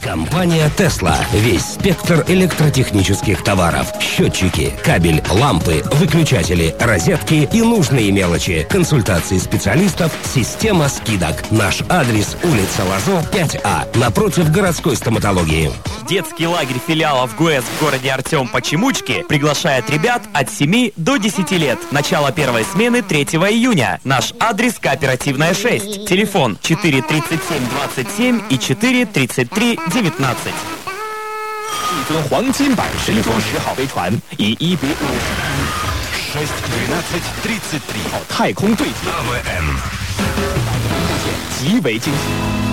Компания Tesla. Весь спектр электротехнических товаров. Счетчики, кабель, лампы, выключатели, розетки и нужные мелочи. Консультации специалистов, система скидок. Наш адрес: улица Лазо, 5А, напротив городской стоматологии. Детский лагерь филиалов ГУЭС в городе Артем-Почемучки приглашает ребят от 7 до 10 лет. Начало первой смены 3 июня. Наш адрес: Кооперативная 6. Телефон 43727 и 43319. 一尊黄金版神舟10号飞船以1比5 6-12-33 太空对接，极为惊喜。